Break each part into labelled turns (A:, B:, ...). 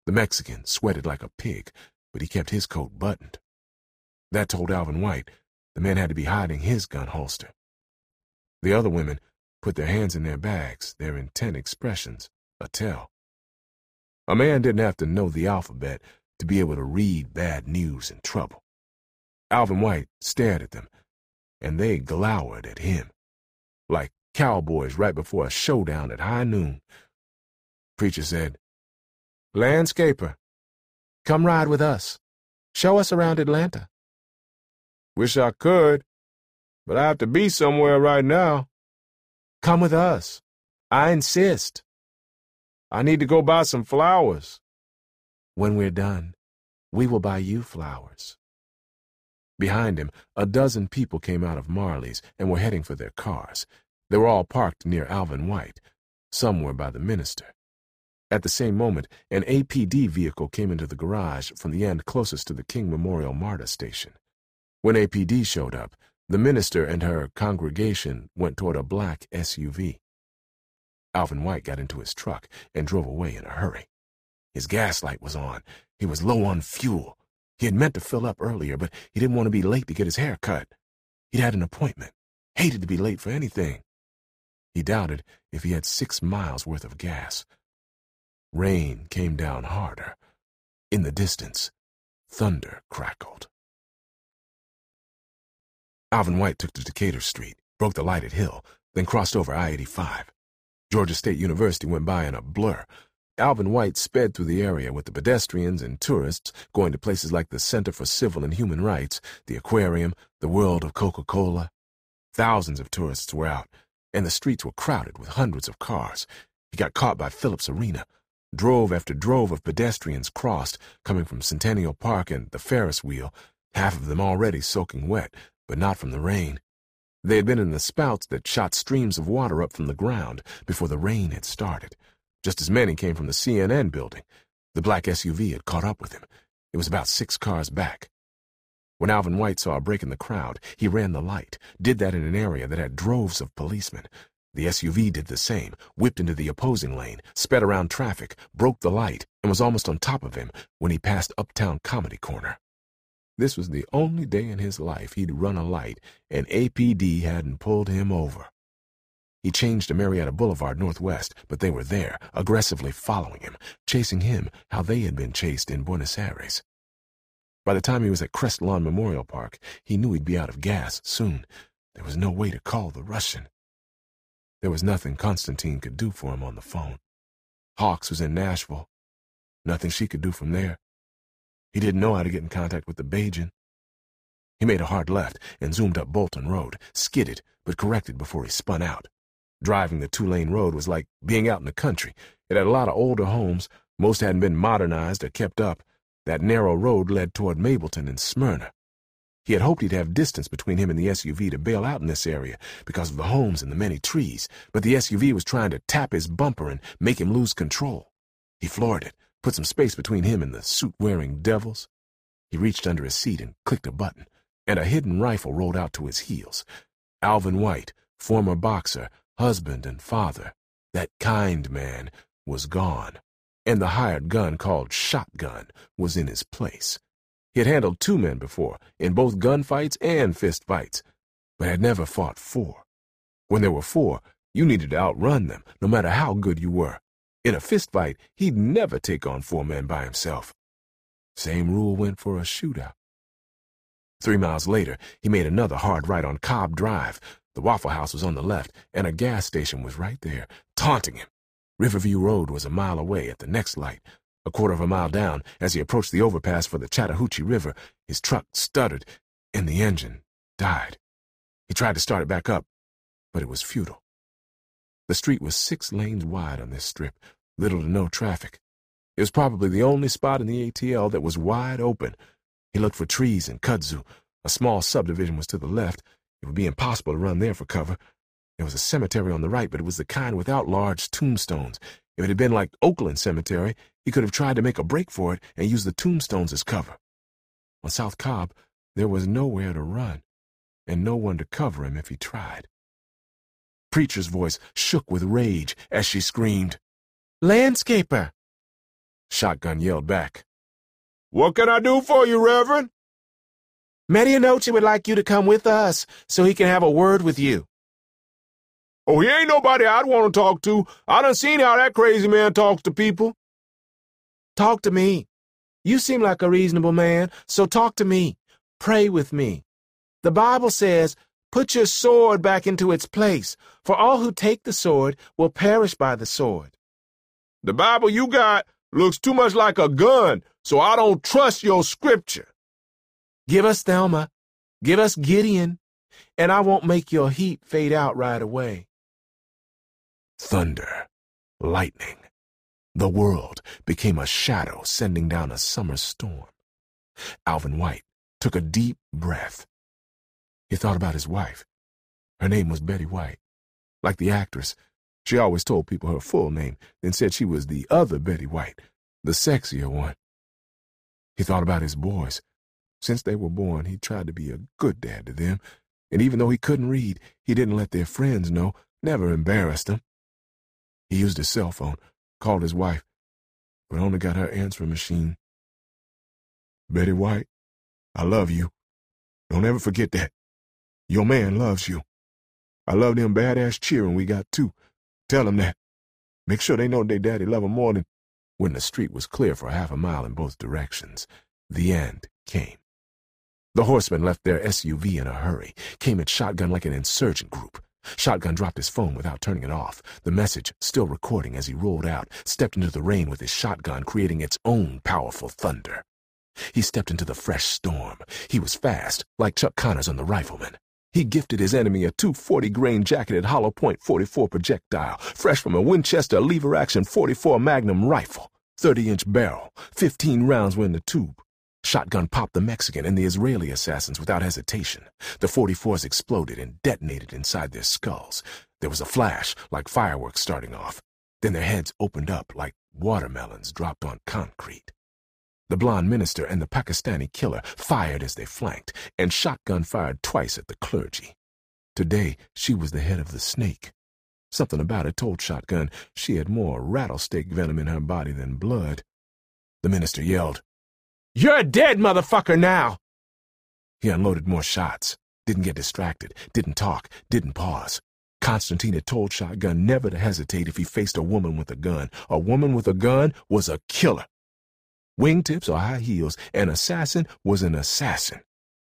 A: The Mexican sweated like a pig, but he kept his coat buttoned. That told Alvin White the man had to be hiding his gun holster. The other women put their hands in their bags, their intent expressions a tell. A man didn't have to know the alphabet to be able to read bad news and trouble. Alvin White stared at them, and they glowered at him, like cowboys right before a showdown at high noon. Preacher said, "Landscaper, come ride with us. Show us around Atlanta." "Wish I could, but I have to be somewhere right now." "Come with us. I insist." "I need to go buy some flowers." "When we're done, we will buy you flowers." Behind him, a dozen people came out of Marley's and were heading for their cars. They were all parked near Alvin White. Some were by the minister. At the same moment, an APD vehicle came into the garage from the end closest to the King Memorial MARTA station. When APD showed up, the minister and her congregation went toward a black SUV. Alvin White got into his truck and drove away in a hurry. His gas light was on. He was low on fuel. He had meant to fill up earlier, but he didn't want to be late to get his hair cut. He'd had an appointment. Hated to be late for anything. He doubted if he had 6 miles worth of gas. Rain came down harder. In the distance, thunder crackled. Alvin White took to Decatur Street, broke the light at Hill, then crossed over I-85. Georgia State University went by in a blur. Alvin White sped through the area with the pedestrians and tourists going to places like the Center for Civil and Human Rights, the aquarium, the World of Coca-Cola. Thousands of tourists were out, and the streets were crowded with hundreds of cars. He got caught by Phillips Arena. Drove after drove of pedestrians crossed, coming from Centennial Park and the Ferris wheel, half of them already soaking wet, but not from the rain. They had been in the spouts that shot streams of water up from the ground before the rain had started. Just as many came from the CNN building. The black SUV had caught up with him. It was about 6 cars back. When Alvin White saw a break in the crowd, he ran the light, did that in an area that had droves of policemen. The SUV did the same, whipped into the opposing lane, sped around traffic, broke the light, and was almost on top of him when he passed Uptown Comedy Corner. This was the only day in his life he'd run a light and APD hadn't pulled him over. He changed to Marietta Boulevard Northwest, but they were there, aggressively following him, chasing him how they had been chased in Buenos Aires. By the time he was at Crestlawn Memorial Park, he knew he'd be out of gas soon. There was no way to call the Russian. There was nothing Constantine could do for him on the phone. Hawks was in Nashville. Nothing she could do from there. He didn't know how to get in contact with the Bajan. He made a hard left and zoomed up Bolton Road, skidded, but corrected before he spun out. Driving the 2-lane road was like being out in the country. It had a lot of older homes. Most hadn't been modernized or kept up. That narrow road led toward Mableton and Smyrna. He had hoped he'd have distance between him and the SUV to bail out in this area because of the homes and the many trees, but the SUV was trying to tap his bumper and make him lose control. He floored it, put some space between him and the suit-wearing devils. He reached under his seat and clicked a button, and a hidden rifle rolled out to his heels. Alvin White, former boxer, husband and father, that kind man, was gone, and the hired gun called Shotgun was in his place. He had handled 2 men before, in both gunfights and fistfights, but had never fought 4. When there were 4, you needed to outrun them, no matter how good you were. In a fistfight, he'd never take on 4 men by himself. Same rule went for a shootout. 3 miles later, he made another hard right on Cobb Drive. The Waffle House was on the left, and a gas station was right there, taunting him. Riverview Road was a mile away at the next light. A quarter of a mile down, as he approached the overpass for the Chattahoochee River, his truck stuttered, and the engine died. He tried to start it back up, but it was futile. The street was 6 lanes wide on this strip, little to no traffic. It was probably the only spot in the ATL that was wide open. He looked for trees and kudzu. A small subdivision was to the left. It would be impossible to run there for cover. There was a cemetery on the right, but it was the kind without large tombstones. If it had been like Oakland Cemetery, he could have tried to make a break for it and use the tombstones as cover. On South Cobb, there was nowhere to run, and no one to cover him if he tried. Preacher's voice shook with rage as she screamed, "Landscaper!" Shotgun yelled back.
B: What can I do for you, Reverend?
A: Medianoche would like you to come with us so he can have a word with you.
B: Oh, he ain't nobody I'd want to talk to. I done seen how that crazy man talks to people.
A: Talk to me. You seem like a reasonable man, so talk to me. Pray with me. The Bible says, put your sword back into its place, for all who take the sword will perish by the sword.
B: The Bible you got looks too much like a gun, so I don't trust your scripture.
A: Give us Thelma. Give us Gideon, and I won't make your heat fade out right away. Thunder, lightning. The world became a shadow sending down a summer storm. Alvin White took a deep breath. He thought about his wife. Her name was Betty White. Like the actress, she always told people her full name, then said she was the other Betty White, the sexier one. He thought about his boys. Since they were born, he tried to be a good dad to them, and even though he couldn't read, he didn't let their friends know, never embarrassed them. He used his cell phone, called his wife, but only got her answering machine. Betty White, I love you. Don't ever forget that. Your man loves you. I love them badass cheering we got too. Tell them that. Make sure they know their daddy love them more than... When the street was clear for half a mile in both directions, the end came. The horsemen left their SUV in a hurry, came at Shotgun like an insurgent group. Shotgun dropped his phone without turning it off, the message still recording as he rolled out, stepped into the rain with his shotgun, creating its own powerful thunder. He stepped into the fresh storm. He was fast, like Chuck Connors on The Rifleman. He gifted his enemy a 240-grain jacketed hollow point .44 projectile, fresh from a Winchester lever-action .44 Magnum rifle, 30-inch barrel, 15 rounds were in the tube. Shotgun popped the Mexican and the Israeli assassins without hesitation. The .44s exploded and detonated inside their skulls. There was a flash, like fireworks starting off. Then their heads opened up like watermelons dropped on concrete. The blonde minister and the Pakistani killer fired as they flanked, and Shotgun fired twice at the clergy. Today, she was the head of the snake. Something about it told Shotgun she had more rattlesnake venom in her body than blood. The minister yelled, "You're dead, motherfucker, now!" He unloaded more shots, didn't get distracted, didn't talk, didn't pause. Constantine had told Shotgun never to hesitate if he faced a woman with a gun. A woman with a gun was a killer. Wingtips or high heels, an assassin was an assassin.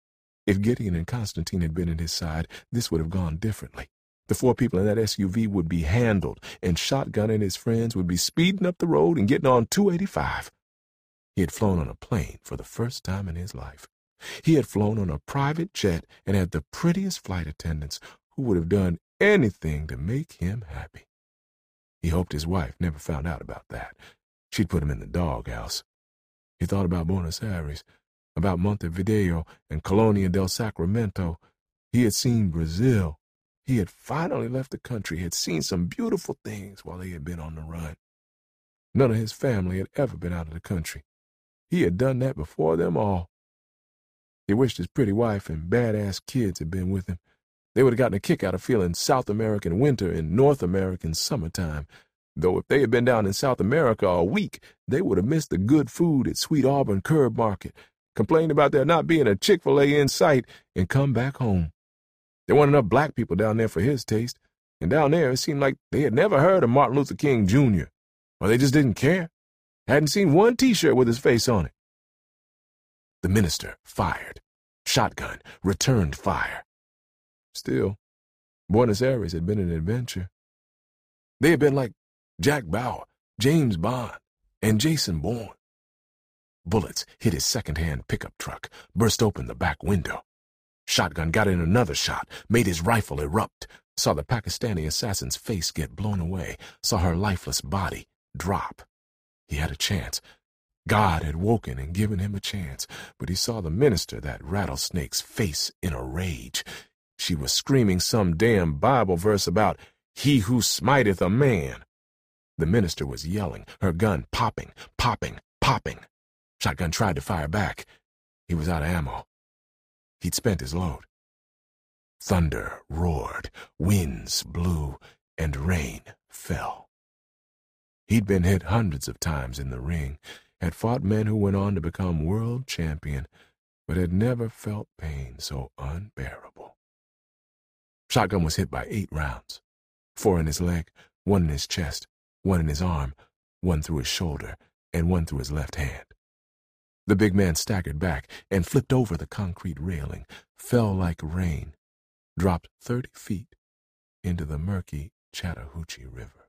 A: If Gideon and Constantine had been at his side, this would have gone differently. The 4 people in that SUV would be handled, and Shotgun and his friends would be speeding up the road and getting on 285. He had flown on a plane for the first time in his life. He had flown on a private jet and had the prettiest flight attendants who would have done anything to make him happy. He hoped his wife never found out about that. She'd put him in the doghouse. He thought about Buenos Aires, about Montevideo and Colonia del Sacramento. He had seen Brazil. He had finally left the country, had seen some beautiful things while he had been on the run. None of his family had ever been out of the country. He had done that before them all. He wished his pretty wife and badass kids had been with him. They would have gotten a kick out of feeling South American winter in North American summertime. Though if they had been down in South America a week, they would have missed the good food at Sweet Auburn Curb Market, complained about there not being a Chick-fil-A in sight, and come back home. There weren't enough black people down there for his taste, and down there it seemed like they had never heard of Martin Luther King Jr., or they just didn't care. Hadn't seen one T-shirt with his face on it. The minister fired. Shotgun returned fire. Still, Buenos Aires had been an adventure. They had been like Jack Bauer, James Bond, and Jason Bourne. Bullets hit his second-hand pickup truck, burst open the back window. Shotgun got in another shot, made his rifle erupt, saw the Pakistani assassin's face get blown away, saw her lifeless body drop. He had a chance. God had woken and given him a chance, but he saw the minister, that rattlesnake's face, in a rage. She was screaming some damn Bible verse about he who smiteth a man. The minister was yelling, her gun popping, popping, popping. Shotgun tried to fire back. He was out of ammo. He'd spent his load. Thunder roared, winds blew, and rain fell. He'd been hit hundreds of times in the ring, had fought men who went on to become world champion, but had never felt pain so unbearable. Shotgun was hit by 8 rounds, 4 in his leg, 1 in his chest, 1 in his arm, 1 through his shoulder, and 1 through his left hand. The big man staggered back and flipped over the concrete railing, fell like rain, dropped 30 feet into the murky Chattahoochee River.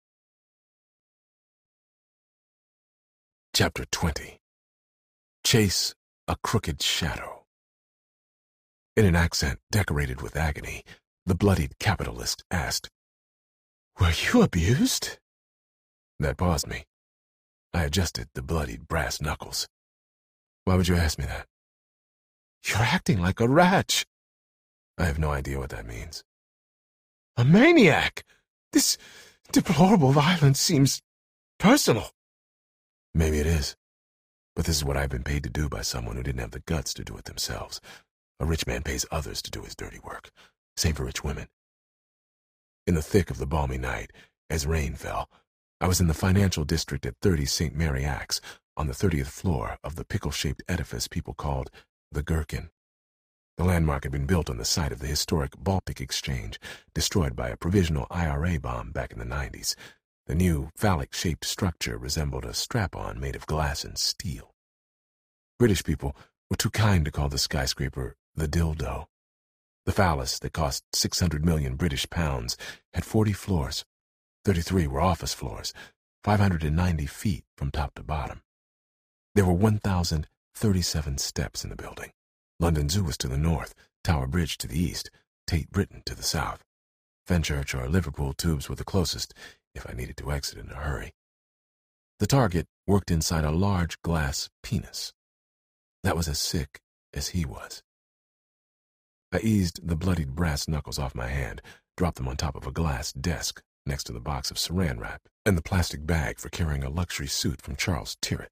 A: Chapter 20. Chase a Crooked Shadow. In an accent decorated with agony, the bloodied capitalist asked, "Were you abused?" That paused me. I adjusted the bloodied brass knuckles. "Why would you ask me that?" "You're acting like a rat." "I have no idea what that means." "A maniac! This deplorable violence seems personal." "Maybe it is, but this is what I've been paid to do by someone who didn't have the guts to do it themselves. A rich man pays others to do his dirty work. Same for rich women." In the thick of the balmy night, as rain fell, I was in the financial district at 30 St. Mary Axe, on the 30th floor of the pickle-shaped edifice people called the Gherkin. The landmark had been built on the site of the historic Baltic Exchange, destroyed by a provisional IRA bomb back in the 90s. The new phallic-shaped structure resembled a strap-on made of glass and steel. British people were too kind to call the skyscraper the Dildo. The phallus that cost 600 million British pounds had 40 floors. 33 were office floors, 590 feet from top to bottom. There were 1,037 steps in the building. London Zoo was to the north, Tower Bridge to the east, Tate Britain to the south. Fenchurch or Liverpool tubes were the closest, if I needed to exit in a hurry. The target worked inside a large glass penis. That was as sick as he was. I eased the bloodied brass knuckles off my hand, dropped them on top of a glass desk next to the box of saran wrap and the plastic bag for carrying a luxury suit from Charles Tyrwhitt.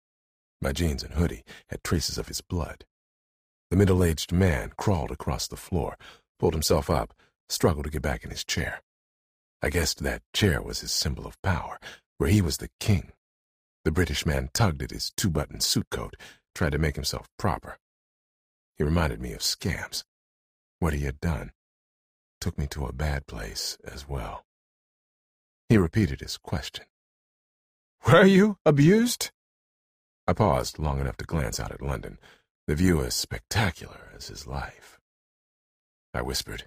A: My jeans and hoodie had traces of his blood. The middle-aged man crawled across the floor, pulled himself up, struggled to get back in his chair. I guessed that chair was his symbol of power, where he was the king. The British man tugged at his 2-button suit coat, tried to make himself proper. He reminded me of Scams. What he had done took me to a bad place as well. He repeated his question. "Were you abused?" I paused long enough to glance out at London, the view as spectacular as his life. I whispered,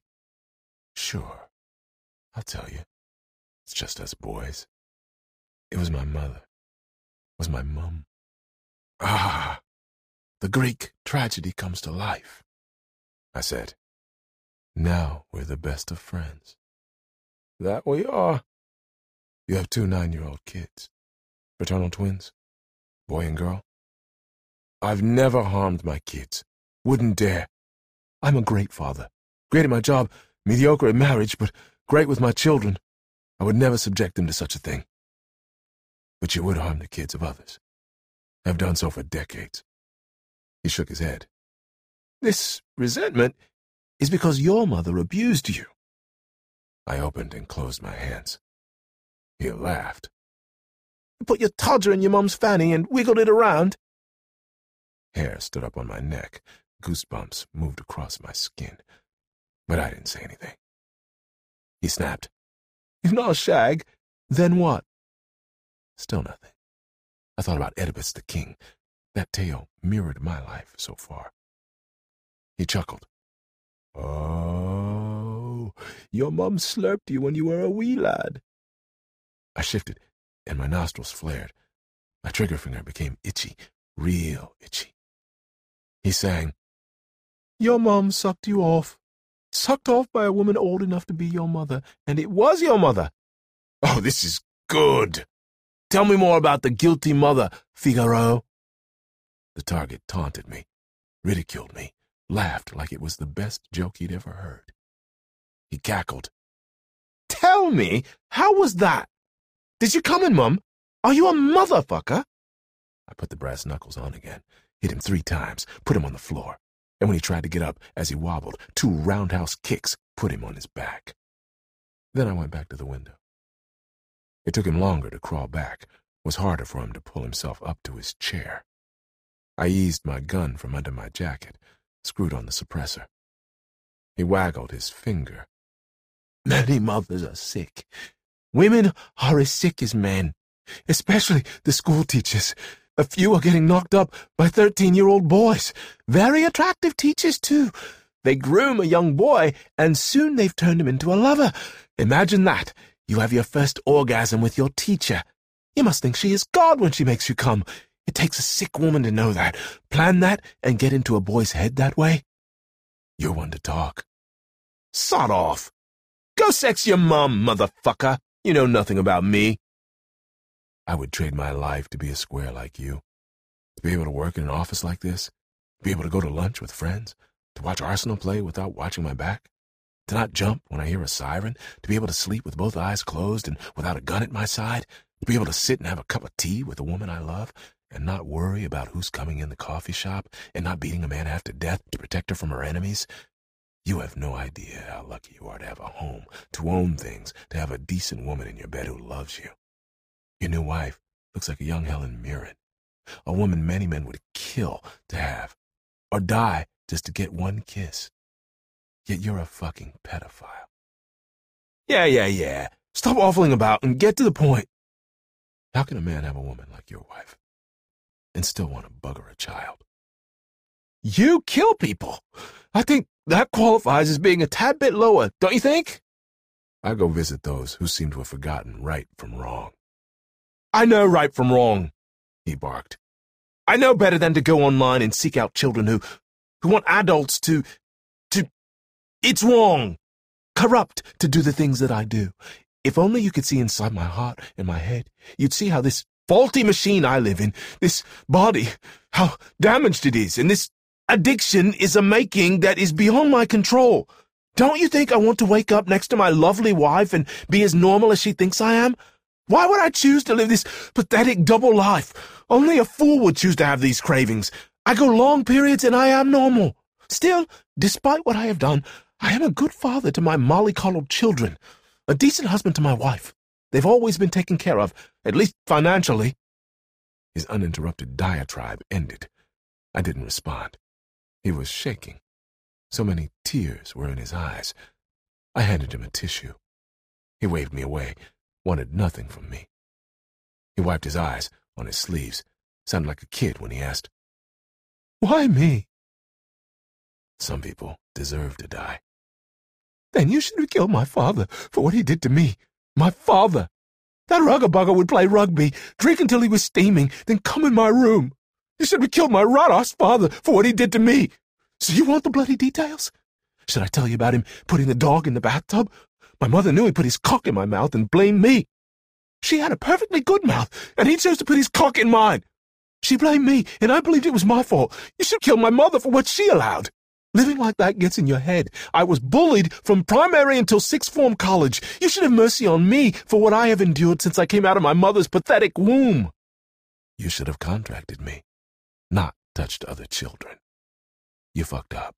A: "Sure, I'll tell you. It's just us boys. It was my mother. It was my mum. Ah, the Greek tragedy comes to life," I said. "Now we're the best of friends." "That we are." "You have 2 9-year-old kids. Fraternal twins? Boy and girl?" "I've never harmed my kids. Wouldn't dare. I'm a great father. Great at my job, mediocre at marriage, but great with my children. I would never subject them to such a thing." "But you would harm the kids of others. I've done so for decades." He shook his head. "This resentment is because your mother abused you." I opened and closed my hands. He laughed. "You put your todger in your mum's fanny and wiggled it around?" Hair stood up on my neck. Goosebumps moved across my skin. But I didn't say anything. He snapped. "If not a shag, then what?" Still nothing. I thought about Oedipus the king. That tale mirrored my life so far. He chuckled. "Oh, your mum slurped you when you were a wee lad." I shifted, and my nostrils flared. My trigger finger became itchy, real itchy. He sang, "Your mum sucked you off. Sucked off by a woman old enough to be your mother, and it was your mother. Oh, this is good. Tell me more about the guilty mother, Figaro." The target taunted me, ridiculed me, laughed like it was the best joke he'd ever heard. He cackled. "Tell me, how was that? Did you come in, Mum? Are you a motherfucker?" I put the brass knuckles on again, hit him 3 times, put him on the floor, and when he tried to get up, as he wobbled, 2 roundhouse kicks put him on his back. Then I went back to the window. It took him longer to crawl back. It was harder for him to pull himself up to his chair. I eased my gun from under my jacket, screwed on the suppressor. He waggled his finger. Many mothers are sick. Women are as sick as men, especially the school teachers. A few are getting knocked up by 13-year-old boys. Very attractive teachers, too. They groom a young boy, and soon they've turned him into a lover. Imagine that. You have your first orgasm with your teacher. You must think she is God when she makes you come. It takes a sick woman to know that, plan that, and get into a boy's head that way. You're one to talk. Sod off. Go sex your mom, motherfucker. You know nothing about me. I would trade my life to be a square like you. To be able to work in an office like this. To be able to go to lunch with friends. To watch Arsenal play without watching my back. To not jump when I hear a siren. To be able to sleep with both eyes closed and without a gun at my side. To be able to sit and have a cup of tea with a woman I love and not worry about who's coming in the coffee shop and not beating a man half to death to protect her from her enemies. You have no idea how lucky you are to have a home, to own things, to have a decent woman in your bed who loves you. Your new wife looks like a young Helen Mirren, a woman many men would kill to have, or die just to get one kiss. Yet you're a fucking pedophile. Yeah. Stop waffling about and get to the point. How can a man have a woman like your wife and still want to bugger a child? You kill people. I think that qualifies as being a tad bit lower, don't you think? I go visit those who seem to have forgotten right from wrong. I know right from wrong, he barked. I know better than to go online and seek out children who want adults to... It's wrong. Corrupt to do the things that I do. If only you could see inside my heart and my head, you'd see how this faulty machine I live in, this body, how damaged it is, and this addiction is a making that is beyond my control. Don't you think I want to wake up next to my lovely wife and be as normal as she thinks I am? Why would I choose to live this pathetic double life? Only a fool would choose to have these cravings. I go long periods and I am normal. Still, despite what I have done, I am a good father to my mollycoddled children, a decent husband to my wife. They've always been taken care of, at least financially. His uninterrupted diatribe ended. I didn't respond. He was shaking. So many tears were in his eyes. I handed him a tissue. He waved me away, wanted nothing from me. He wiped his eyes on his sleeves, sounded like a kid when he asked, "Why me?" Some people deserve to die. Then you should have killed my father for what he did to me. My father. That rugger-bugger would play rugby, drink until he was steaming, then come in my room. You should have killed my rat-ass father for what he did to me. So you want the bloody details? Should I tell you about him putting the dog in the bathtub? My mother knew he put his cock in my mouth and blamed me. She had a perfectly good mouth, and he chose to put his cock in mine. She blamed me, and I believed it was my fault. You should kill my mother for what she allowed. Living like that gets in your head. I was bullied from primary until sixth form college. You should have mercy on me for what I have endured since I came out of my mother's pathetic womb. You should have contracted me, not touched other children. You fucked up.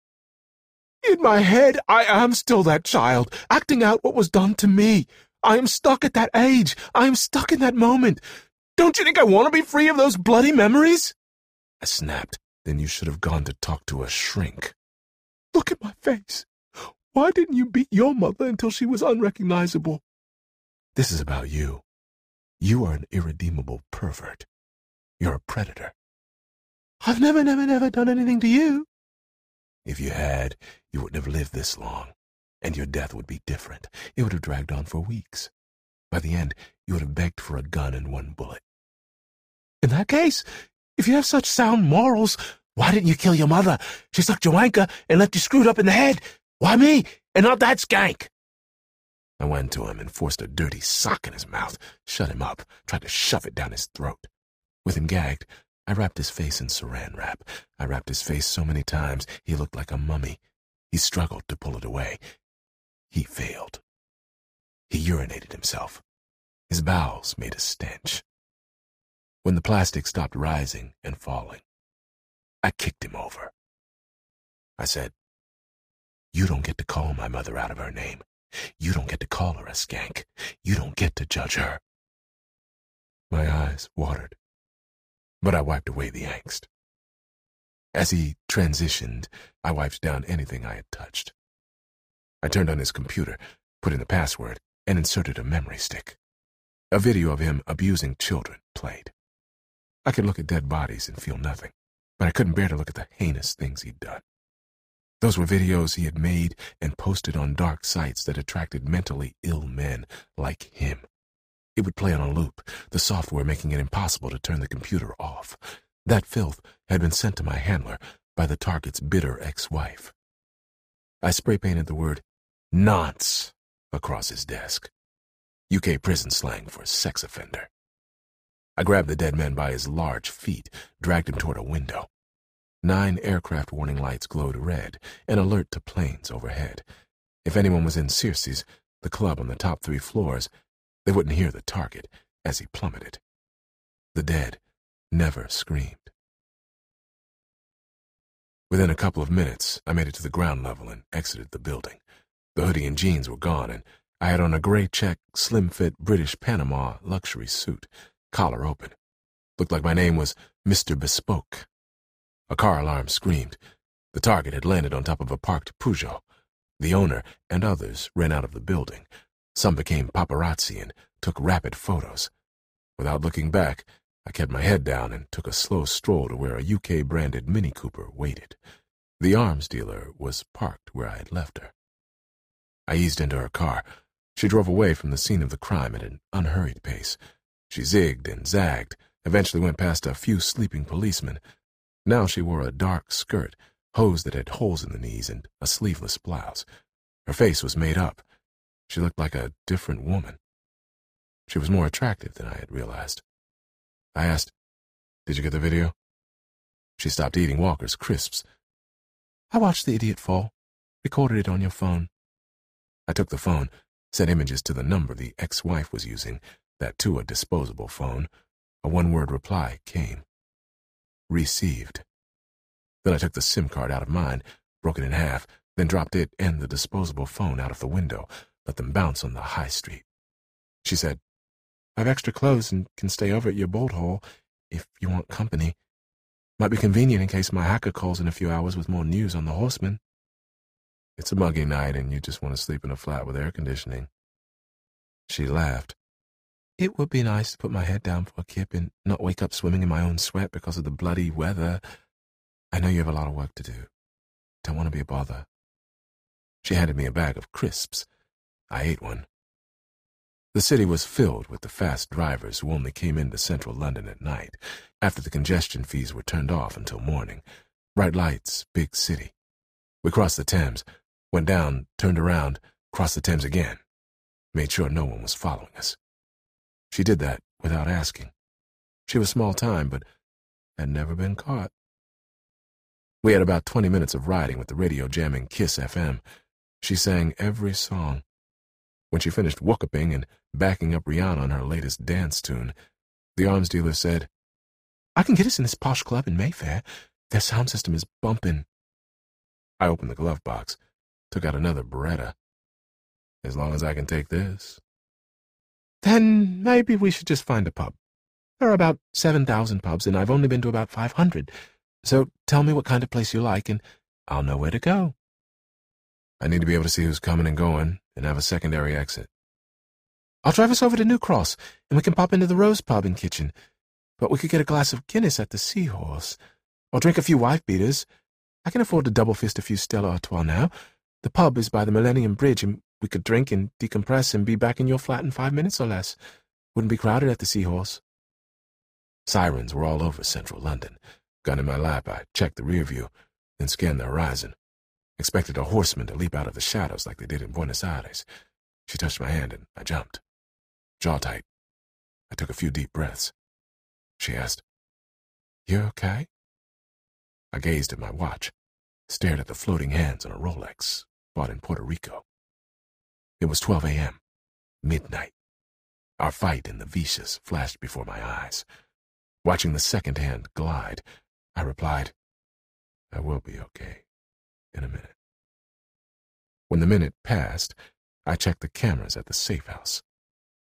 A: In my head, I am still that child, acting out what was done to me. I am stuck at that age. I am stuck in that moment. Don't you think I want to be free of those bloody memories? I snapped. Then you should have gone to talk to a shrink. Look at my face. Why didn't you beat your mother until she was unrecognizable? This is about you. You are an irredeemable pervert. You're a predator. I've never done anything to you. If you had, you wouldn't have lived this long, and your death would be different. It would have dragged on for weeks. By the end, you would have begged for a gun and one bullet. In that case, if you have such sound morals, why didn't you kill your mother? She sucked your wanker and left you screwed up in the head. Why me, and not that skank? I went to him and forced a dirty sock in his mouth, shut him up, tried to shove it down his throat. With him gagged, I wrapped his face in saran wrap. I wrapped his face so many times he looked like a mummy. He struggled to pull it away. He failed. He urinated himself. His bowels made a stench. When the plastic stopped rising and falling, I kicked him over. I said, "You don't get to call my mother out of her name. You don't get to call her a skank. You don't get to judge her. My eyes watered, but I wiped away the angst. As he transitioned, I wiped down anything I had touched. I turned on his computer, put in the password, and inserted a memory stick. A video of him abusing children played. I could look at dead bodies and feel nothing, but I couldn't bear to look at the heinous things he'd done. Those were videos he had made and posted on dark sites that attracted mentally ill men like him. It would play on a loop, the software making it impossible to turn the computer off. That filth had been sent to my handler by the target's bitter ex-wife. I spray-painted the word "nonce" across his desk. UK prison slang for sex offender. I grabbed the dead man by his large feet, dragged him toward a window. 9 aircraft warning lights glowed red, an alert to planes overhead. If anyone was in Circe's, the club on the top 3 floors, they wouldn't hear the target as he plummeted. The dead never screamed. Within a couple of minutes, I made it to the ground level and exited the building. The hoodie and jeans were gone, and I had on a gray check, slim-fit British Panama luxury suit, collar open. Looked like my name was Mr. Bespoke. A car alarm screamed. The target had landed on top of a parked Peugeot. The owner and others ran out of the building. Some became paparazzi and took rapid photos. Without looking back, I kept my head down and took a slow stroll to where a UK-branded Mini Cooper waited. The arms dealer was parked where I had left her. I eased into her car. She drove away from the scene of the crime at an unhurried pace. She zigged and zagged, eventually went past a few sleeping policemen. Now she wore a dark skirt, hose that had holes in the knees, and a sleeveless blouse. Her face was made up. She looked like a different woman. She was more attractive than I had realized. I asked, "Did you get the video?" She stopped eating Walker's crisps. "I watched the idiot fall. Recorded it on your phone." I took the phone, sent images to the number the ex-wife was using, that too a disposable phone. A one-word reply came. Received. Then I took the SIM card out of mine, broke it in half, then dropped it and the disposable phone out of the window, let them bounce on the high street. She said, "I've extra clothes and can stay over at your bolt hole if you want company. Might be convenient in case my hacker calls in a few hours with more news on the horseman." "It's a muggy night and you just want to sleep in a flat with air conditioning." She laughed. "It would be nice to put my head down for a kip and not wake up swimming in my own sweat because of the bloody weather. I know you have a lot of work to do. Don't want to be a bother." She handed me a bag of crisps. I ate one. The city was filled with the fast drivers who only came into central London at night, after the congestion fees were turned off until morning. Bright lights, big city. We crossed the Thames, went down, turned around, crossed the Thames again. Made sure no one was following us. She did that without asking. She was small time, but had never been caught. We had about 20 minutes of riding with the radio jamming Kiss FM. She sang every song. When she finished whooping and backing up Rihanna on her latest dance tune, the arms dealer said, "I can get us in this posh club in Mayfair. Their sound system is bumping." I opened the glove box, took out another Beretta. "As long as I can take this." "Then maybe we should just find a pub. There are about 7,000 pubs, and I've only been to about 500. So tell me what kind of place you like, and I'll know where to go." "I need to be able to see who's coming and going, and have a secondary exit." "I'll drive us over to New Cross, and we can pop into the Rose Pub and Kitchen. But we could get a glass of Guinness at the Seahorse, or drink a few wife-beaters. I can afford to double-fist a few Stella Artois now. The pub is by the Millennium Bridge, and we could drink and decompress and be back in your flat in 5 minutes or less. Wouldn't be crowded at the Seahorse." Sirens were all over central London. Gun in my lap, I checked the rear view, then scanned the horizon. Expected a horseman to leap out of the shadows like they did in Buenos Aires. She touched my hand, and I jumped. Jaw tight. I took a few deep breaths. She asked, "You okay?" I gazed at my watch, stared at the floating hands on a Rolex, bought in Puerto Rico. It was 12 a.m., midnight. Our fight in the Vicious flashed before my eyes. Watching the second hand glide, I replied, "I will be okay in a minute." When the minute passed, I checked the cameras at the safe house.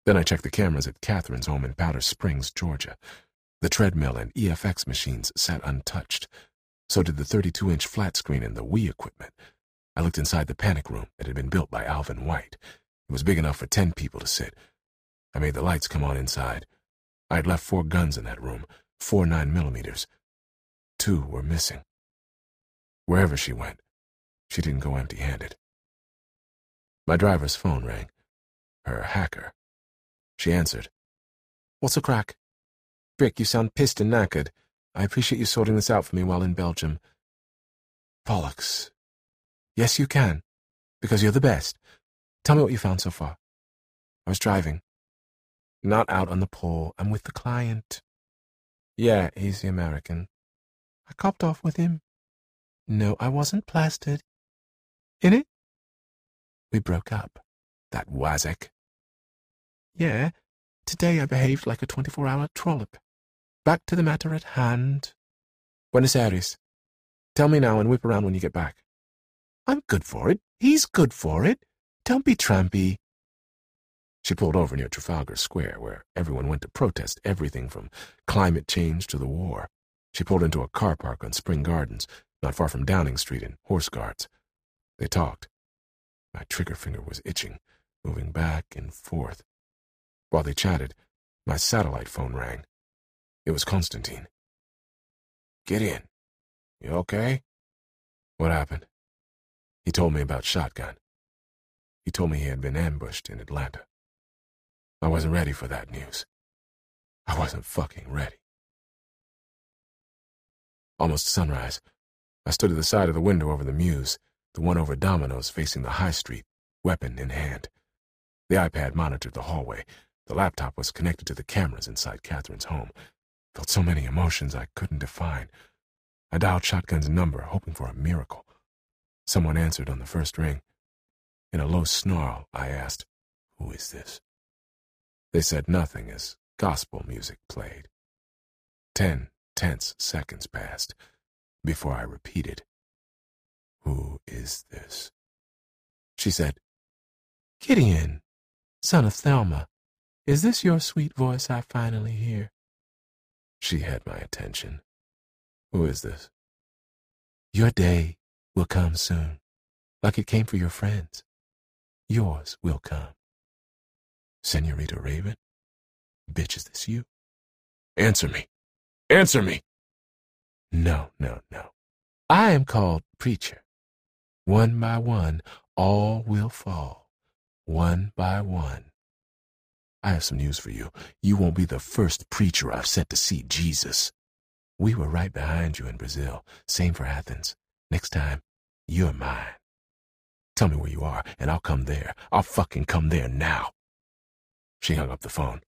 A: Then I checked the cameras at Catherine's home in Powder Springs, Georgia. The treadmill and EFX machines sat untouched. So did the 32-inch flat screen and the Wii equipment. I looked inside the panic room that had been built by Alvin White. It was big enough for 10 people to sit. I made the lights come on inside. I had left 4 guns in that room, 4 9mm. 2 were missing. Wherever she went, she didn't go empty-handed. My driver's phone rang. Her hacker. She answered. "What's a crack?" "Brick, you sound pissed and knackered. I appreciate you sorting this out for me while in Belgium." "Bollocks. Yes, you can, because you're the best. Tell me what you found so far." "I was driving." "Not out on the pole. I'm with the client." "Yeah, he's the American." "I copped off with him." "No, I wasn't plastered." "In it?" "We broke up. That wazak." "Yeah, today I behaved like a 24-hour trollop. Back to the matter at hand." "Buenos Aires. Tell me now and whip around when you get back." "I'm good for it. He's good for it. Don't be trampy." She pulled over near Trafalgar Square, where everyone went to protest everything from climate change to the war. She pulled into a car park on Spring Gardens, not far from Downing Street and Horse Guards. They talked. My trigger finger was itching, moving back and forth. While they chatted, my satellite phone rang. It was Constantine. "Get in. You okay?" "What happened?" He told me about Shotgun. He told me he had been ambushed in Atlanta. I wasn't ready for that news. I wasn't fucking ready. Almost sunrise, I stood at the side of the window over the Mews, the one over Domino's facing the high street, weapon in hand. The iPad monitored the hallway. The laptop was connected to the cameras inside Catherine's home. Felt so many emotions I couldn't define. I dialed Shotgun's number, hoping for a miracle. Someone answered on the first ring. In a low snarl, I asked, "Who is this?" They said nothing as gospel music played. 10 tense seconds passed before I repeated, "Who is this?" She said, "Gideon, son of Thelma, is this your sweet voice I finally hear?" She had my attention. "Who is this?" "Your day will come soon, like it came for your friends. Yours will come." "Senorita Raven? Bitch, is this you?" "Answer me. Answer me." No. I am called Preacher. One by one, all will fall. One by one. I have some news for you. You won't be the first preacher I've sent to see Jesus. We were right behind you in Brazil. Same for Athens. Next time, you're mine. Tell me where you are, and I'll come there. I'll fucking come there now." She hung up the phone.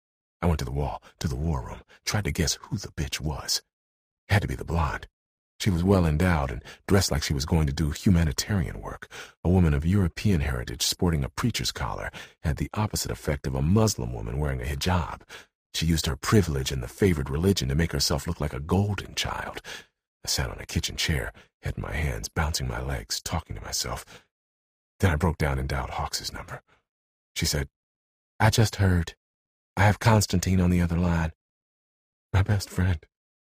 A: I went to the wall, to the war room, tried to guess who the bitch was. It had to be the blonde. She was well endowed and dressed like she was going to do humanitarian work. A woman of European heritage sporting a preacher's collar had the opposite effect of a Muslim woman wearing a hijab. She used her privilege and the favored religion to make herself look like a golden child. I sat on a kitchen chair, head in my hands, bouncing my legs, talking to myself. Then I broke down and dialed Hawks's number. She said, "I just heard. I have Constantine on the other line." My best friend.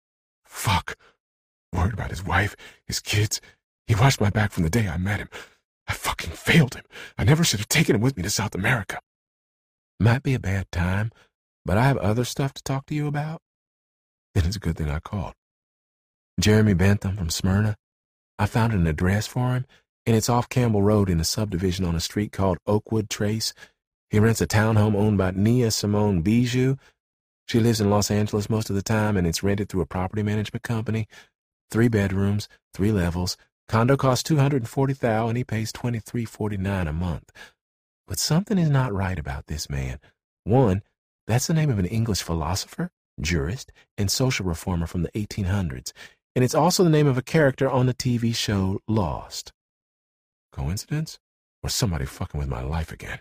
A: Fuck. Worried about his wife, his kids. He watched my back from the day I met him. I fucking failed him. I never should have taken him with me to South America. Might be a bad time, but I have other stuff to talk to you about. Then it's a good thing I called. Jeremy Bentham from Smyrna. I found an address for him, and it's off Campbell Road in a subdivision on a street called Oakwood Trace. He rents a townhome owned by Nia Simone Bijou. She lives in Los Angeles most of the time, and it's rented through a property management company. 3 bedrooms, 3 levels. Condo costs $240,000, and he pays $23.49 a month. But something is not right about this man. One, that's the name of an English philosopher, jurist, and social reformer from the 1800s, and it's also the name of a character on the TV show Lost. Coincidence? Or somebody fucking with my life again?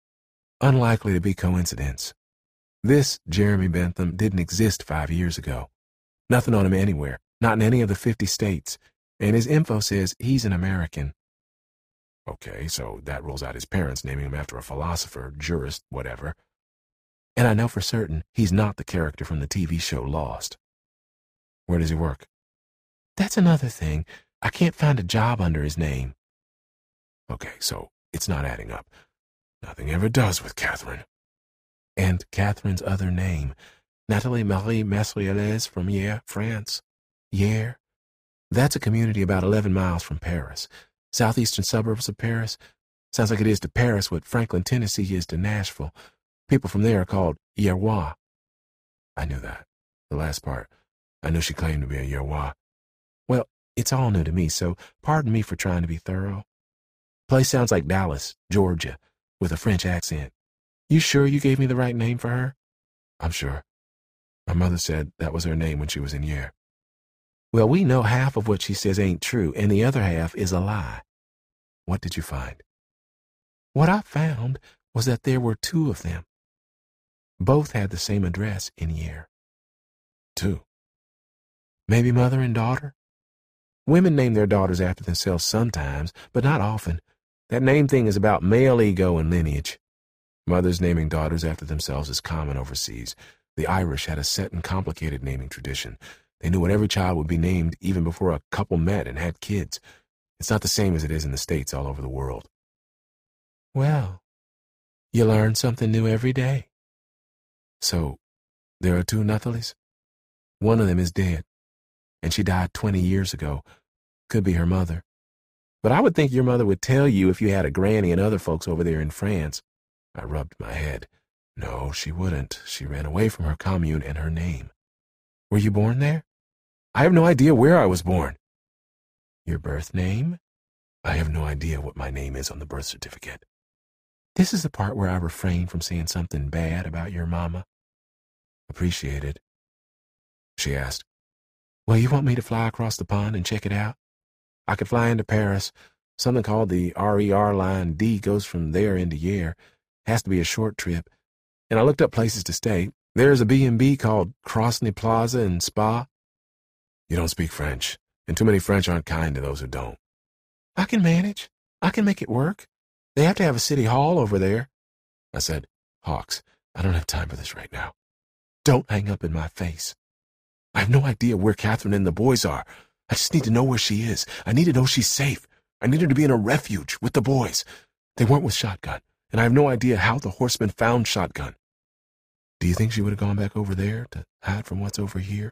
A: Unlikely to be coincidence. This Jeremy Bentham didn't exist 5 years ago. Nothing on him anywhere, not in any of the 50 states, and his info says he's an American. Okay, so that rules out his parents naming him after a philosopher, jurist, whatever. And I know for certain he's not the character from the TV show Lost. Where does he work? That's another thing. I can't find a job under his name. Okay, so it's not adding up. Nothing ever does with Catherine. And Catherine's other name, Nathalie Marie Mastriales from Hyères, France. Hyères? That's a community about 11 miles from Paris. Southeastern suburbs of Paris. Sounds like it is to Paris what Franklin, Tennessee is to Nashville. People from there are called Hyèrois. I knew that. The last part. I knew she claimed to be a Hyèrois. Well, it's all new to me, so pardon me for trying to be thorough. Place sounds like Dallas, Georgia, with a French accent. You sure you gave me the right name for her? I'm sure. My mother said that was her name when she was in Hyères. Well, we know half of what she says ain't true, and the other half is a lie. What did you find? What I found was that there were 2 of them. Both had the same address in Hyères. 2? Maybe mother and daughter? Women name their daughters after themselves sometimes, but not often. That name thing is about male ego and lineage. Mothers naming daughters after themselves is common overseas. The Irish had a set and complicated naming tradition. They knew what every child would be named even before a couple met and had kids. It's not the same as it is in the States all over the world. Well, you learn something new every day. So, there are 2 Nathalies? One of them is dead, and she died 20 years ago. Could be her mother. But I would think your mother would tell you if you had a granny and other folks over there in France. I rubbed my head. No, she wouldn't. She ran away from her commune and her name. Were you born there? I have no idea where I was born. Your birth name? I have no idea what my name is on the birth certificate. This is the part where I refrain from saying something bad about your mama. Appreciated. She asked, well, you want me to fly across the pond and check it out? I could fly into Paris. Something called the RER Line D goes from there into Hyères. Has to be a short trip. And I looked up places to stay. There's a B&B called Krasny Plaza in Spa. You don't speak French, and too many French aren't kind to those who don't. I can manage. I can make it work. They have to have a city hall over there. I said, Hawks, I don't have time for this right now. Don't hang up in my face. I have no idea where Catherine and the boys are. I just need to know where she is. I need to know she's safe. I need her to be in a refuge with the boys. They weren't with Shotgun, and I have no idea how the horseman found Shotgun. Do you think she would have gone back over there to hide from what's over here?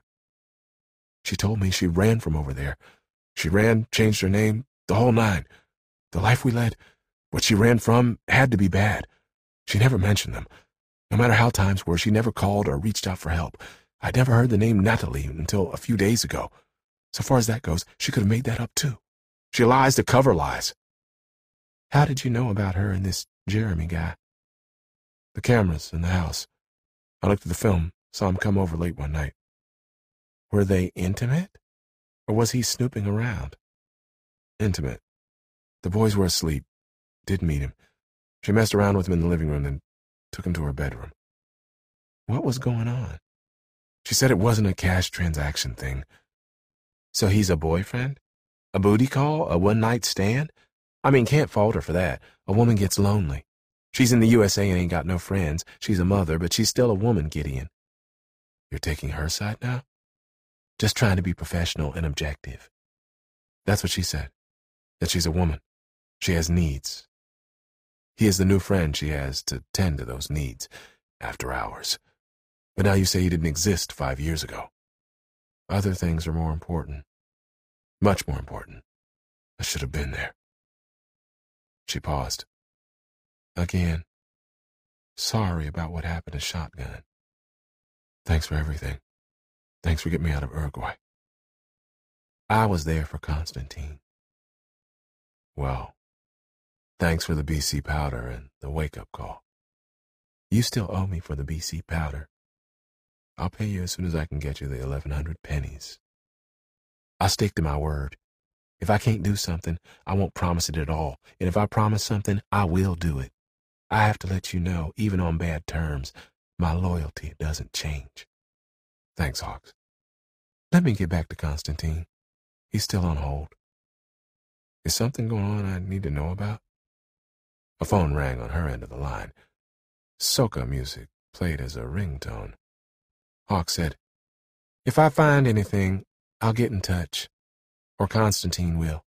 A: She told me she ran from over there. She ran, changed her name, the whole 9. The life we led, what she ran from, had to be bad. She never mentioned them. No matter how times were, she never called or reached out for help. I'd never heard the name Nathalie until a few days ago. So far as that goes, she could have made that up too. She lies to cover lies. How did you know about her and this Jeremy guy? The cameras in the house. I looked at the film, saw him come over late one night. Were they intimate? Or was he snooping around? Intimate. The boys were asleep. Didn't meet him. She messed around with him in the living room and took him to her bedroom. What was going on? She said it wasn't a cash transaction thing. So he's a boyfriend? A booty call? A one-night stand? I mean, can't fault her for that. A woman gets lonely. She's in the USA and ain't got no friends. She's a mother, but she's still a woman, Gideon. You're taking her side now? Just trying to be professional and objective. That's what she said. That she's a woman. She has needs. He is the new friend she has to tend to those needs after hours. But now you say he didn't exist 5 years ago. Other things are more important. Much more important. I should have been there. She paused. Again, sorry about what happened to Shotgun. Thanks for everything. Thanks for getting me out of Uruguay. I was there for Constantine. Well, thanks for the BC powder and the wake-up call. You still owe me for the BC powder. I'll pay you as soon as I can get you the 1,100 pennies. I stick to my word. If I can't do something, I won't promise it at all. And if I promise something, I will do it. I have to let you know, even on bad terms, my loyalty doesn't change. Thanks, Hawks. Let me get back to Constantine. He's still on hold. Is something going on I need to know about? A phone rang on her end of the line. Soca music, played as a ringtone. Hawk said, "If I find anything, I'll get in touch. Or Constantine will."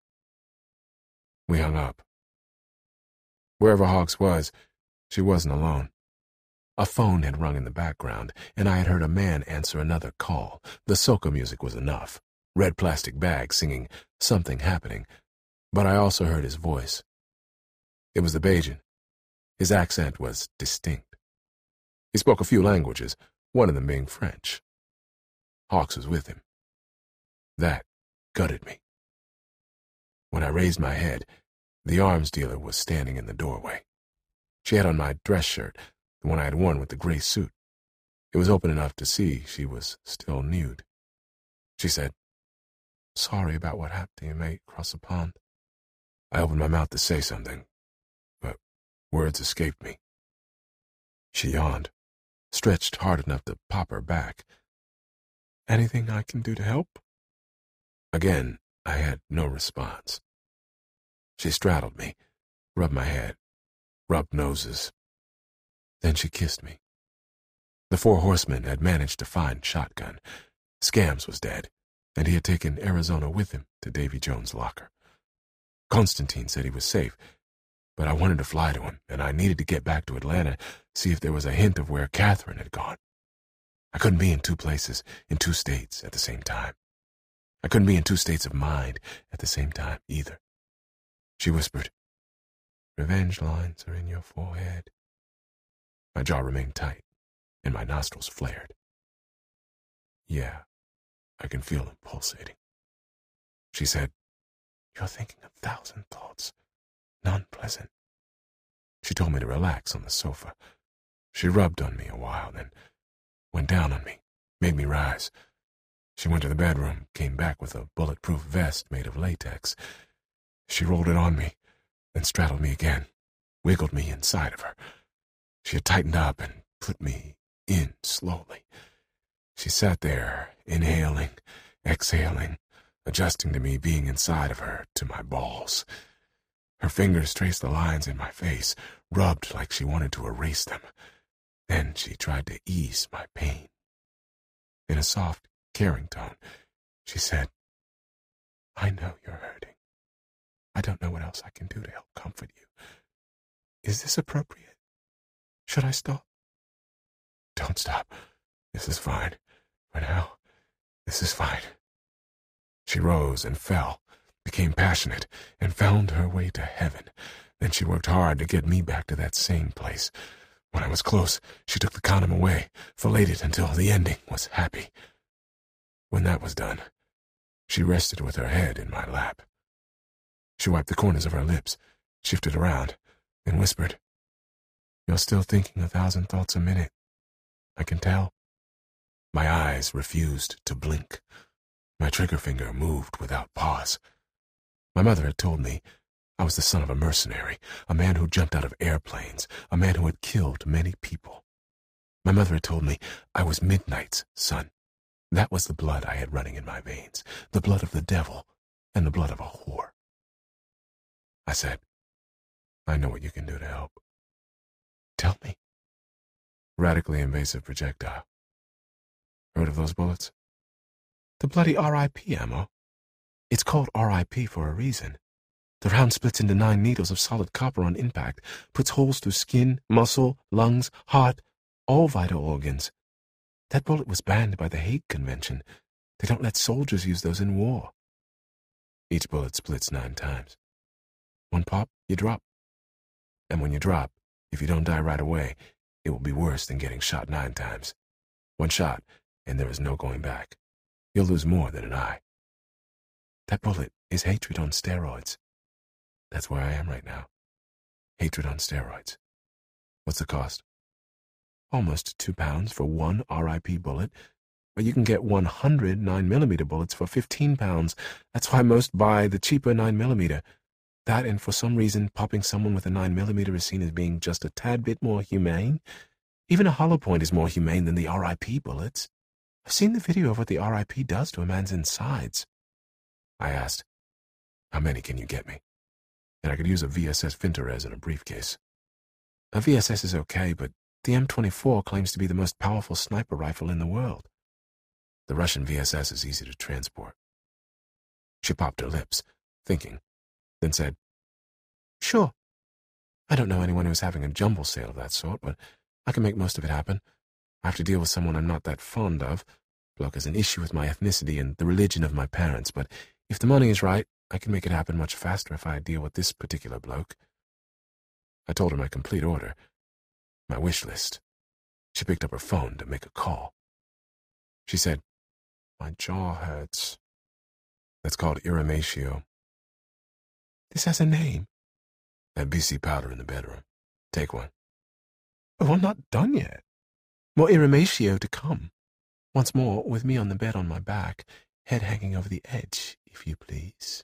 A: We hung up. Wherever Hawks was, she wasn't alone. A phone had rung in the background, and I had heard a man answer another call. The soca music was enough. Red plastic bag singing "Something Happening," but I also heard his voice. It was the Bajan. His accent was distinct. He spoke a few languages, one of them being French. Hawks was with him. That gutted me. When I raised my head, the arms dealer was standing in the doorway. She had on my dress shirt, the one I had worn with the gray suit. It was open enough to see she was still nude. She said, "Sorry about what happened to your mate across the pond." I opened my mouth to say something, but words escaped me. She yawned, stretched hard enough to pop her back. "Anything I can do to help?" Again, I had no response. She straddled me, rubbed my head, rubbed noses. Then she kissed me. The four horsemen had managed to find Shotgun. Scams was dead, and he had taken Arizona with him to Davy Jones' locker. Constantine said he was safe, but I wanted to fly to him, and I needed to get back to Atlanta, see if there was a hint of where Catherine had gone. I couldn't be in two places, in two states at the same time. I couldn't be in two states of mind at the same time either. She whispered, "Revenge lines are in your forehead." My jaw remained tight, and my nostrils flared. "Yeah, I can feel them pulsating." She said, "You're thinking 1,000 thoughts, none pleasant." She told me to relax on the sofa. She rubbed on me a while, then went down on me, made me rise. She went to the bedroom, came back with a bulletproof vest made of latex. She rolled it on me, then straddled me again, wiggled me inside of her. She had tightened up and put me in slowly. She sat there, inhaling, exhaling, adjusting to me being inside of her, to my balls. Her fingers traced the lines in my face, rubbed like she wanted to erase them. Then she tried to ease my pain. In a soft, caring tone, she said, "I know you're hurting. I don't know what else I can do to help comfort you. Is this appropriate? Should I stop?" "Don't stop. This is fine. For now, this is fine." She rose and fell, became passionate, and found her way to heaven. Then she worked hard to get me back to that same place. When I was close, she took the condom away, filleted until the ending was happy. When that was done, she rested with her head in my lap. She wiped the corners of her lips, shifted around, and whispered, "You're still thinking 1,000 thoughts a minute. I can tell." My eyes refused to blink. My trigger finger moved without pause. My mother had told me I was the son of a mercenary, a man who jumped out of airplanes, a man who had killed many people. My mother had told me I was Midnight's son. That was the blood I had running in my veins, the blood of the devil and the blood of a whore. I said, "I know what you can do to help." "Tell me." "Radically invasive projectile. Heard of those bullets?" "The bloody RIP ammo. It's called RIP for a reason. The round splits into 9 needles of solid copper on impact, puts holes through skin, muscle, lungs, heart, all vital organs. That bullet was banned by the Hague Convention. They don't let soldiers use those in war. Each bullet splits 9 times. One pop, you drop. And when you drop, if you don't die right away, it will be worse than getting shot 9 times. One shot, and there is no going back. You'll lose more than an eye. That bullet is hatred on steroids. That's where I am right now. Hatred on steroids. What's the cost?" "Almost £2 for one RIP bullet, but you can get 100 9mm bullets for £15. That's why most buy the cheaper 9mm. That, and for some reason, popping someone with a 9mm is seen as being just a tad bit more humane. Even a hollow point is more humane than the RIP bullets. I've seen the video of what the RIP does to a man's insides." I asked, "How many can you get me? And I could use a VSS Finterez in a briefcase." "A VSS is okay, but The M24 claims to be the most powerful sniper rifle in the world. The Russian VSS is easy to transport. She popped her lips, thinking, then said, Sure. I don't know anyone who's having a jumble sale of that sort, but I can make most of it happen. I have to deal with someone I'm not that fond of. Bloke has an issue with my ethnicity and the religion of my parents, but if the money is right, I can make it happen much faster if I deal with this particular bloke. I told her my complete order, my wish list. She picked up her phone to make a call. She said, My jaw hurts. That's called irimatio. This has a name. That BC powder in the bedroom. Take one. Oh, I'm not done yet. More irimatio to come. Once more, with me on the bed on my back, head hanging over the edge, if you please.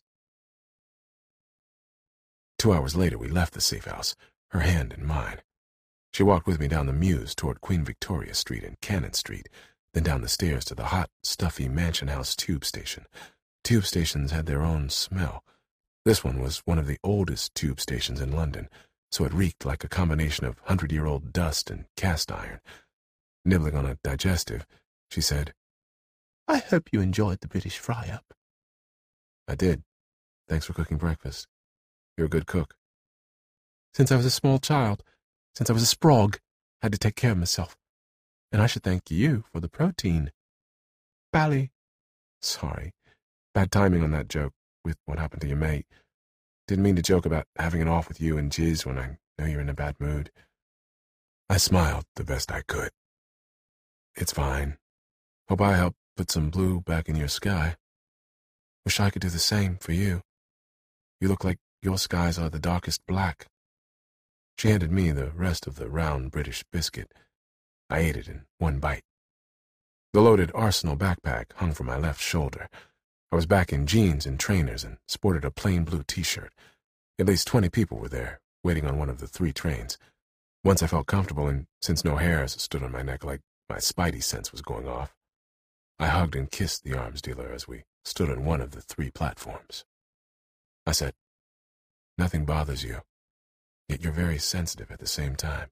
A: 2 hours later, we left the safe house, her hand in mine. She walked with me down the Mews toward Queen Victoria Street and Cannon Street, then down the stairs to the hot, stuffy Mansion House tube station. Tube stations had their own smell. This one was one of the oldest tube stations in London, so it reeked like a combination of 100-year-old dust and cast iron. Nibbling on a digestive, she said, I hope you enjoyed the British fry-up. I did. Thanks for cooking breakfast. You're a good cook. Since I was a small child, since I was a sprog, I had to take care of myself. And I should thank you for the protein. Bally. Sorry. Bad timing on that joke with what happened to your mate. Didn't mean to joke about having it off with you and Jizz when I know you're in a bad mood. I smiled the best I could. It's fine. Hope I helped put some blue back in your sky. Wish I could do the same for you. You look like your skies are the darkest black. She handed me the rest of the round British biscuit. I ate it in one bite. The loaded Arsenal backpack hung from my left shoulder. I was back in jeans and trainers and sported a plain blue t-shirt. At least 20 people were there, waiting on one of the 3 trains. Once I felt comfortable, and since no hairs stood on my neck like my spidey sense was going off, I hugged and kissed the arms dealer as we stood on one of the 3 platforms. I said, Nothing bothers you, yet you're very sensitive at the same time.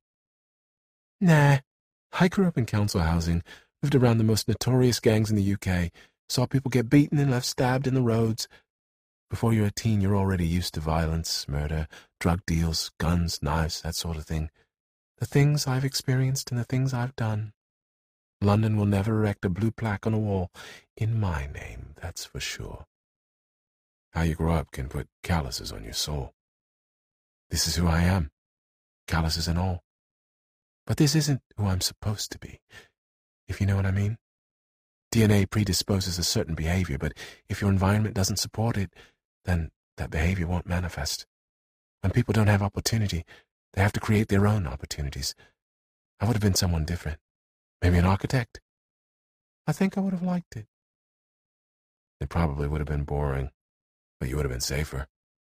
A: Nah. I grew up in council housing, lived around the most notorious gangs in the UK, saw people get beaten and left stabbed in the roads. Before you're a teen, you're already used to violence, murder, drug deals, guns, knives, that sort of thing. The things I've experienced and the things I've done. London will never erect a blue plaque on a wall in my name, that's for sure. How you grow up can put calluses on your soul. This is who I am, calluses and all. But this isn't who I'm supposed to be, if you know what I mean. DNA predisposes a certain behavior, but if your environment doesn't support it, then that behavior won't manifest. When people don't have opportunity, they have to create their own opportunities. I would have been someone different. Maybe an architect. I think I would have liked it. It probably would have been boring, but you would have been safer.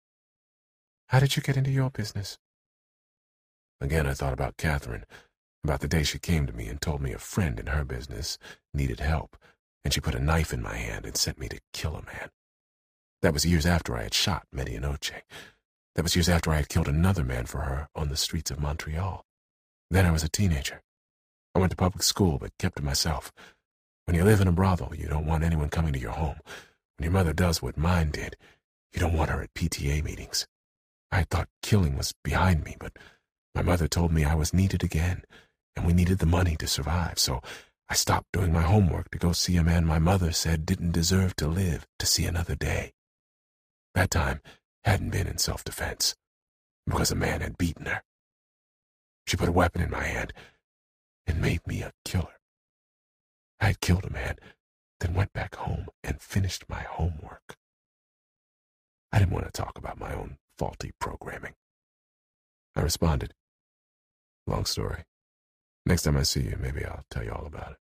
A: How did you get into your business? Again, I thought about Catherine, about the day she came to me and told me a friend in her business needed help, and she put a knife in my hand and sent me to kill a man. That was years after I had shot Medianoche. That was years after I had killed another man for her on the streets of Montreal. Then I was a teenager. I went to public school, but kept to myself. When you live in a brothel, you don't want anyone coming to your home. When your mother does what mine did, you don't want her at PTA meetings. I thought killing was behind me, but my mother told me I was needed again, and we needed the money to survive, so I stopped doing my homework to go see a man my mother said didn't deserve to live to see another day. That time hadn't been in self-defense, because a man had beaten her. She put a weapon in my hand and made me a killer. I had killed a man, then went back home and finished my homework. I didn't want to talk about my own faulty programming. I responded, Long story. Next time I see you, maybe I'll tell you all about it.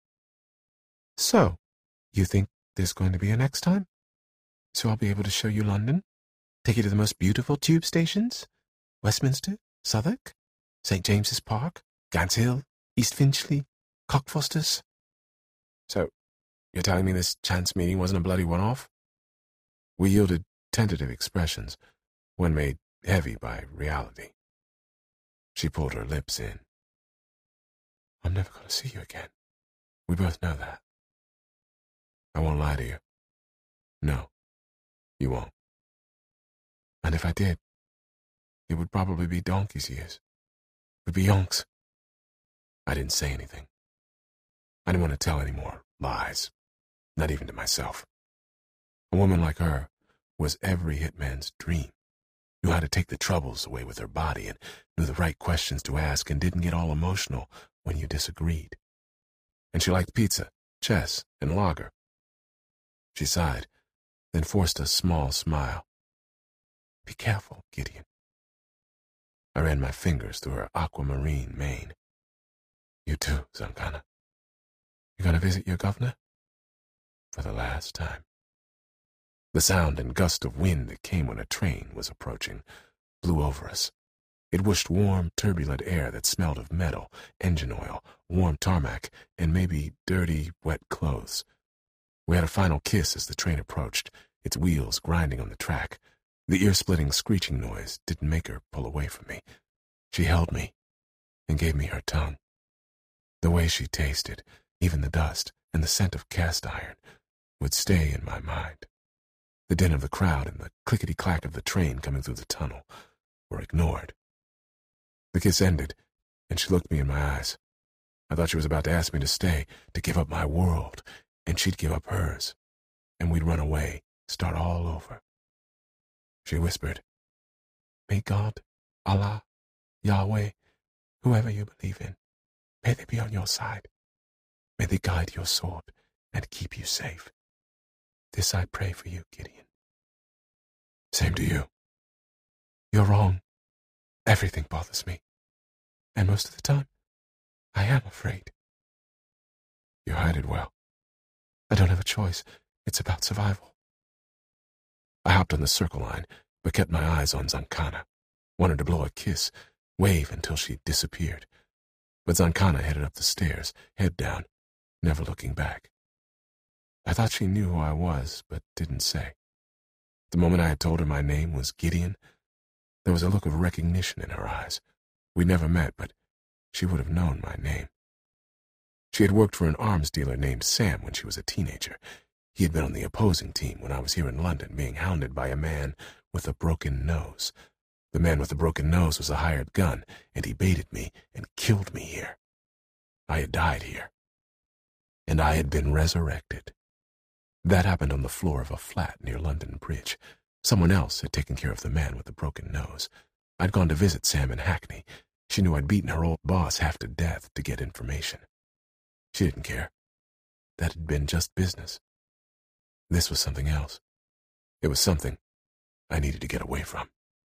A: So, you think there's going to be a next time? So I'll be able to show you London? Take you to the most beautiful tube stations? Westminster, Southwark, St. James's Park, Gants Hill, East Finchley, Cockfosters? So, you're telling me this chance meeting wasn't a bloody one-off? We yielded tentative expressions, one made heavy by reality. She pulled her lips in. I'm never going to see you again. We both know that. I won't lie to you. No, you won't. And if I did, it would probably be donkey's years. It would be yonks. I didn't say anything. I didn't want to tell any more lies, not even to myself. A woman like her was every hitman's dream. Knew how to take the troubles away with her body and knew the right questions to ask and didn't get all emotional when you disagreed. And she liked pizza, chess, and lager. She sighed, then forced a small smile. Be careful, Gideon. I ran my fingers through her aquamarine mane. You too, Zankana. You gonna visit your governor? For the last time. The sound and gust of wind that came when a train was approaching blew over us. It whooshed warm, turbulent air that smelled of metal, engine oil, warm tarmac, and maybe dirty, wet clothes. We had a final kiss as the train approached, its wheels grinding on the track. The ear-splitting screeching noise didn't make her pull away from me. She held me and gave me her tongue. The way she tasted, even the dust and the scent of cast iron, would stay in my mind. The din of the crowd and the clickety-clack of the train coming through the tunnel were ignored. The kiss ended, and she looked me in my eyes. I thought she was about to ask me to stay, to give up my world, and she'd give up hers, and we'd run away, start all over. She whispered, May God, Allah, Yahweh, whoever you believe in, may they be on your side. May they guide your sword and keep you safe. This I pray for you, Gideon. Same to you. You're wrong. Everything bothers me. And most of the time, I am afraid. You hide it well. I don't have a choice. It's about survival. I hopped on the circle line, but kept my eyes on Zankana. Wanted to blow a kiss, wave until she disappeared. But Zankana headed up the stairs, head down, never looking back. I thought she knew who I was, but didn't say. The moment I had told her my name was Gideon, there was a look of recognition in her eyes. We'd never met, but she would have known my name. She had worked for an arms dealer named Sam when she was a teenager. He had been on the opposing team when I was here in London, being hounded by a man with a broken nose. The man with the broken nose was a hired gun, and he baited me and killed me here. I had died here, and I had been resurrected. That happened on the floor of a flat near London Bridge. Someone else had taken care of the man with the broken nose. I'd gone to visit Sam in Hackney. She knew I'd beaten her old boss half to death to get information. She didn't care. That had been just business. This was something else. It was something I needed to get away from.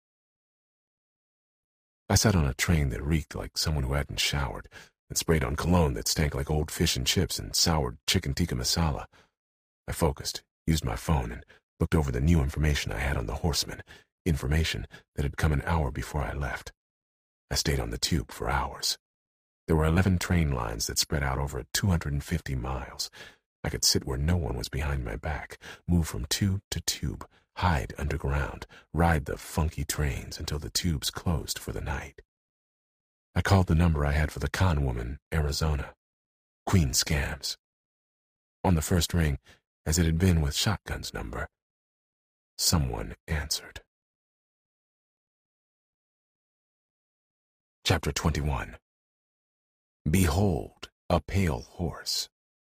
A: I sat on a train that reeked like someone who hadn't showered and sprayed on cologne that stank like old fish and chips and soured chicken tikka masala. I focused, used my phone, and looked over the new information I had on the horsemen, information that had come an hour before I left. I stayed on the tube for hours. There were 11 train lines that spread out over 250 miles. I could sit where no one was behind my back, move from tube to tube, hide underground, ride the funky trains until the tubes closed for the night. I called the number I had for the con woman, Arizona. Queen Scams. On the first ring, as it had been with Shotgun's number, someone answered. Chapter 21. Behold, a pale horse.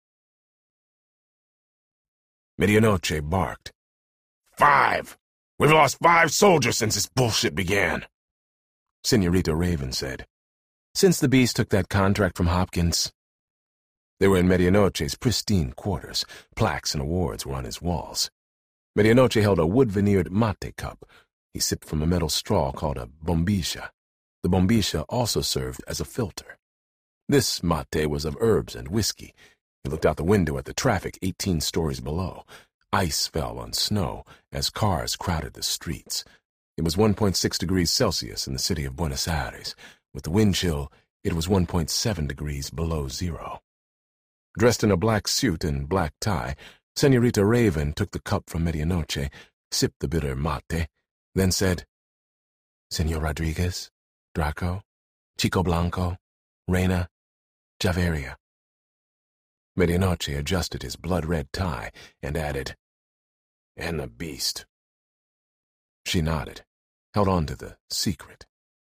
A: Medianoche barked. 5! We've lost 5 soldiers since this bullshit began. Senorita Raven said. Since the beast took that contract from Hopkins. They were in Medianoche's pristine quarters. Plaques and awards were on his walls. Medianoche held a wood-veneered mate cup. He sipped from a metal straw called a bombilla. The bombilla also served as a filter. This mate was of herbs and whiskey. He looked out the window at the traffic 18 stories below. Ice fell on snow as cars crowded the streets. It was 1.6 degrees Celsius in the city of Buenos Aires. With the wind chill, it was 1.7 degrees below zero. Dressed in a black suit and black tie, Senorita Raven took the cup from Medianoche, sipped the bitter mate, then said, Senor Rodriguez, Draco, Chico Blanco, Reina, Javeria. Medianoche adjusted his blood-red tie and added, "And the beast." She nodded, held on to the secret.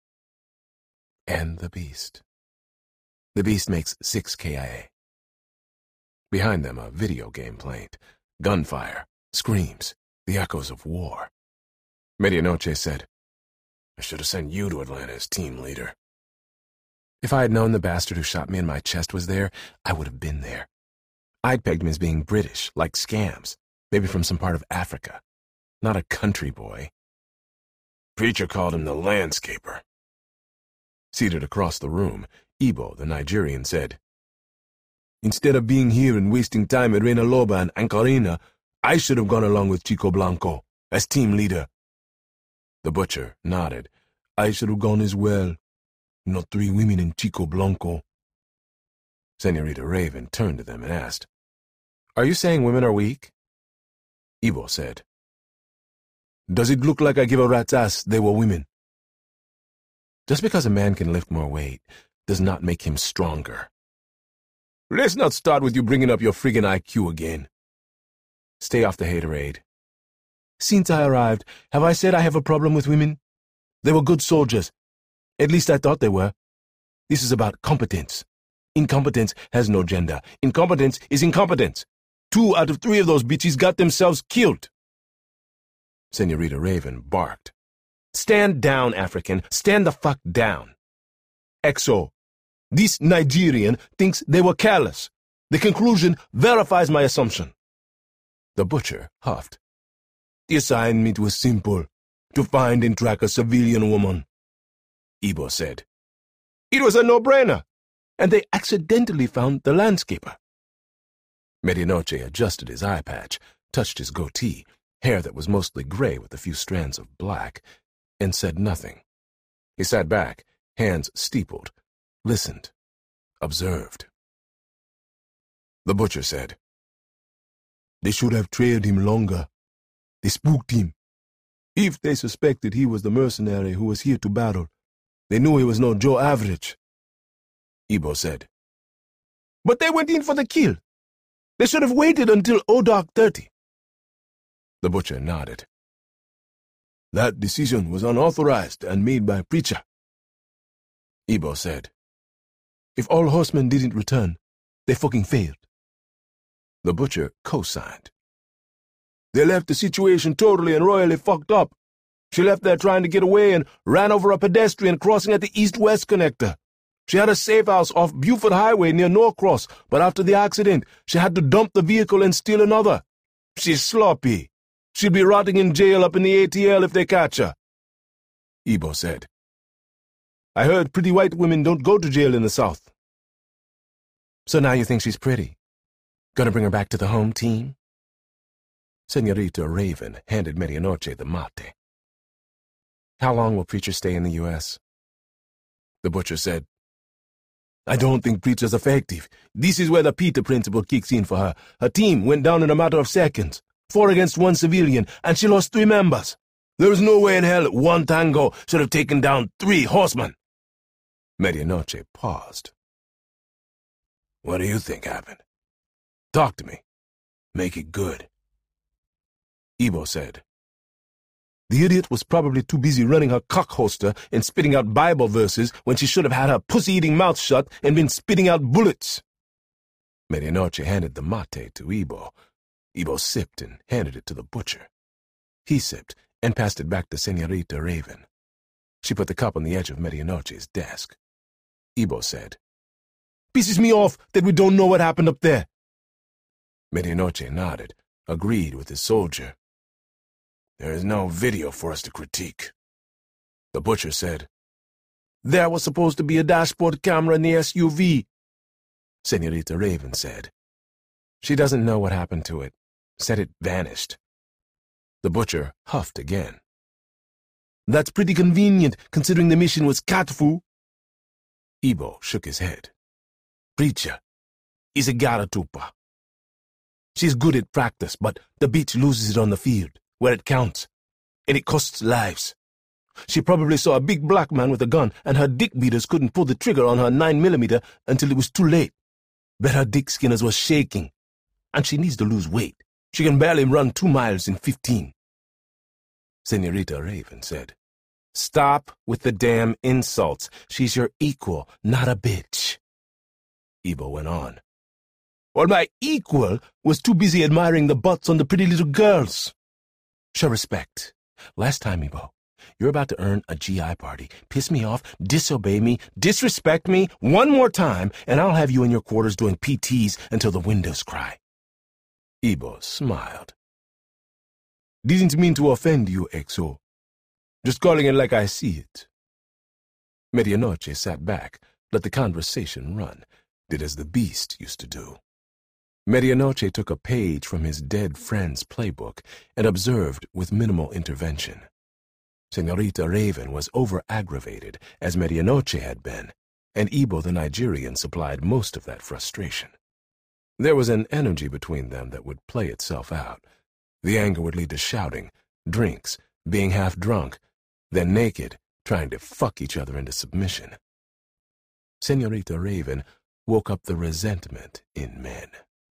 A: And the beast. The beast makes 6 KIA. Behind them, a video game playing. Gunfire, screams, the echoes of war. Medianoche said, "I should have sent you to Atlanta as team leader." If I had known the bastard who shot me in my chest was there, I would have been there. I'd pegged him as being British, like Scams, maybe from some part of Africa. Not a country boy. Preacher called him the landscaper. Seated across the room, Ibo, the Nigerian, said, "Instead of being here and wasting time at Reina Loba and Ankarina, I should have gone along with Chico Blanco as team leader." The butcher nodded. "I should have gone as well. Not 3 women and Chico Blanco." Senorita Raven turned to them and asked, "Are you saying women are weak?" Ibo said, "Does it look like I give a rat's ass they were women?" Just because a man can lift more weight does not make him stronger. Let's not start with you bringing up your friggin' IQ again. Stay off the haterade. Since I arrived, have I said I have a problem with women? They were good soldiers. At least I thought they were. This is about competence. Incompetence has no gender. Incompetence is incompetence. 2 out of 3 of those bitches got themselves killed. Senorita Raven barked. Stand down, African. Stand the fuck down. XO. This Nigerian thinks they were careless. The conclusion verifies my assumption. The butcher huffed. The assignment was simple. To find and track a civilian woman. Ibo said. It was a no-brainer. And they accidentally found the landscaper. Medianoche adjusted his eye patch, touched his goatee, hair that was mostly gray with a few strands of black, and said nothing. He sat back, hands steepled, listened, observed. The butcher said, They should have trailed him longer. They spooked him. If they suspected he was the mercenary who was here to battle, they knew he was no Joe Average. Ibo said, But they went in for the kill. They should have waited until Dark 30. The butcher nodded. That decision was unauthorized and made by Preacher. Ibo said, If all horsemen didn't return, they fucking failed. The butcher co-signed. They left the situation totally and royally fucked up. She left there trying to get away and ran over a pedestrian crossing at the east-west connector. She had a safe house off Buford Highway near Norcross, but after the accident, she had to dump the vehicle and steal another. She's sloppy. She'll be rotting in jail up in the ATL if they catch her. Ibo said, I heard pretty white women don't go to jail in the South. So now you think she's pretty? Gonna bring her back to the home team? Senorita Raven handed Medianoche the mate. How long will Preacher stay in the U.S.? The butcher said, I don't think Preacher's effective. This is where the Peter principle kicks in for her. Her team went down in a matter of seconds. 4 against 1 civilian, and she lost 3 members. There was no way in hell 1 tango should have taken down 3 horsemen. Medianoche paused. What do you think happened? Talk to me. Make it good. Ibo said, The idiot was probably too busy running her cock holster and spitting out Bible verses when she should have had her pussy-eating mouth shut and been spitting out bullets. Medianoche handed the mate to Ibo. Ibo sipped and handed it to the butcher. He sipped and passed it back to Senorita Raven. She put the cup on the edge of Medianoche's desk. Ibo said, Pisses me off that we don't know what happened up there. Medianoche nodded, agreed with his soldier. There is no video for us to critique. The butcher said, There was supposed to be a dashboard camera in the SUV. Senorita Raven said, She doesn't know what happened to it. Said it vanished. The butcher huffed again. That's pretty convenient, considering the mission was Katfu. Ibo shook his head. Preacher is a garatupa. She's good at practice, but the bitch loses it on the field, where it counts, and it costs lives. She probably saw a big black man with a gun, and her dick beaters couldn't pull the trigger on her 9mm until it was too late. Bet her dick skinners was shaking. And she needs to lose weight. She can barely run 2 miles in 15. Senorita Raven said, "Stop with the damn insults. She's your equal, not a bitch." Ibo went on. "Well, my equal was too busy admiring the butts on the pretty little girls." Show respect. Last time, Ibo, you're about to earn a GI party. Piss me off, disobey me, disrespect me one more time, and I'll have you in your quarters doing PTs until the windows cry. Ibo smiled. "Didn't mean to offend you, Exo. Just calling it like I see it." Medianoche sat back, let the conversation run, did as the beast used to do. Medianoche took a page from his dead friend's playbook and observed with minimal intervention. Senorita Raven was over-aggravated, as Medianoche had been, and Ibo the Nigerian supplied most of that frustration. There was an energy between them that would play itself out. The anger would lead to shouting, drinks, being half drunk, then naked, trying to fuck each other into submission. Senorita Raven woke up the resentment in men.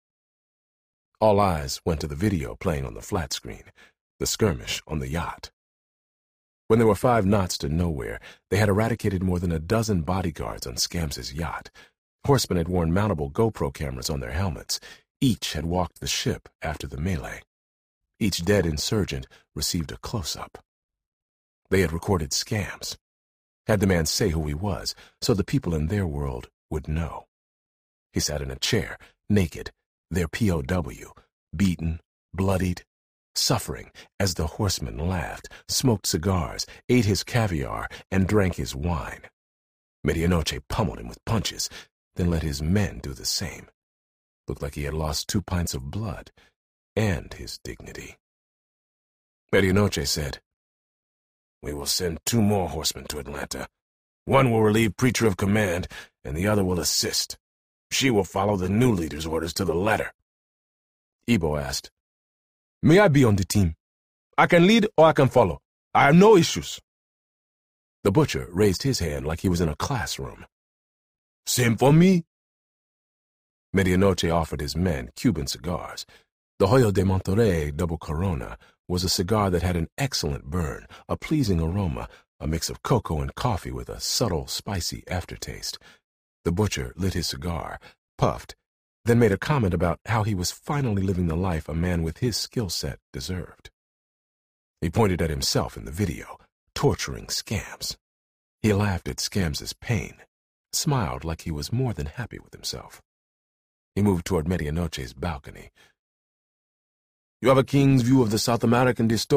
A: All eyes went to the video playing on the flat screen, the skirmish on the yacht. When there were 5 knots to nowhere, they had eradicated more than a dozen bodyguards on Scams's yacht. Horsemen had worn mountable GoPro cameras on their helmets. Each had walked the ship after the melee. Each dead insurgent received a close-up. They had recorded Scams. Had the man say who he was, so the people in their world would know. He sat in a chair, naked, their POW, beaten, bloodied, suffering as the horsemen laughed, smoked cigars, ate his caviar, and drank his wine. Medianoche pummeled him with punches, then let his men do the same. Looked like he had lost 2 pints of blood and his dignity. Medianoche said, "We will send 2 more horsemen to Atlanta. One will relieve Preacher of command, and the other will assist. She will follow the new leader's orders to the letter." Ibo asked, "May I be on the team? I can lead or I can follow. I have no issues." The butcher raised his hand like he was in a classroom. "Same for me." Medianoche offered his men Cuban cigars. The Hoyo de Monterrey Double Corona was a cigar that had an excellent burn, a pleasing aroma, a mix of cocoa and coffee with a subtle, spicy aftertaste. The butcher lit his cigar, puffed, then made a comment about how he was finally living the life a man with his skill set deserved. He pointed at himself in the video, torturing Scams. He laughed at Scams's pain, smiled like he was more than happy with himself. He moved toward Medianoche's balcony. "You have a king's view of the South American dystopia.